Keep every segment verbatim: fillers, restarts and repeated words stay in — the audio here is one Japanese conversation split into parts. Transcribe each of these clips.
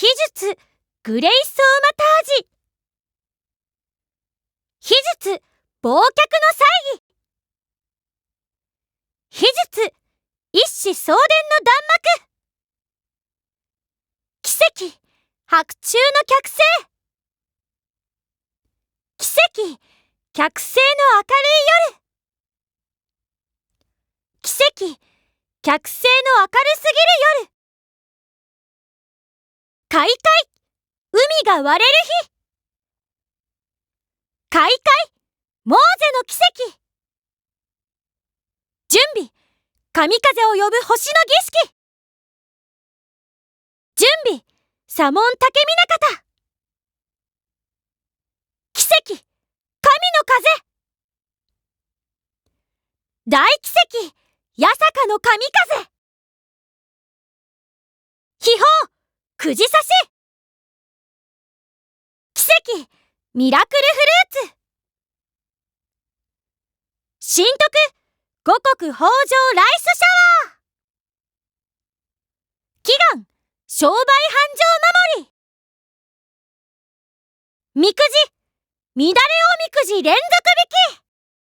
秘術グレイソーマタージ。秘術忘却の猜疑。秘術一子相伝の弾幕。奇跡白昼の客星。奇跡客星の明るい夜。奇跡客星の明るすぎる夜。開会海が割れる日。開会モーゼの奇跡。準備神風を呼ぶ星の儀式。準備左門竹南方。奇跡神の風。大奇跡八坂の神風。秘宝くじ刺し。奇跡ミラクルフルーツ。神徳五穀豊穣ライスシャワー。祈願商売繁盛守り。みくじ乱れおみくじ連続引き。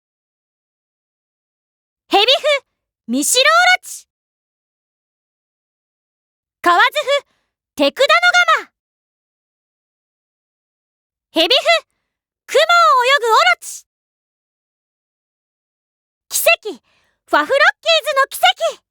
ヘビフミシロオロチ。河津フテクダノガマ。ヘビフ雲を泳ぐオロチ。奇跡ファフロッキーズの奇跡。